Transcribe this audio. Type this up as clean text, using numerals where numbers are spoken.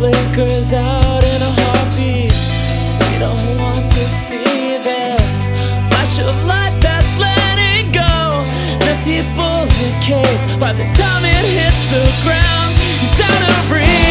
flickers out in a heartbeat. We don't want to see this flash of light that's letting go. An empty bullet case, by the time it hits the ground, he's out of reach.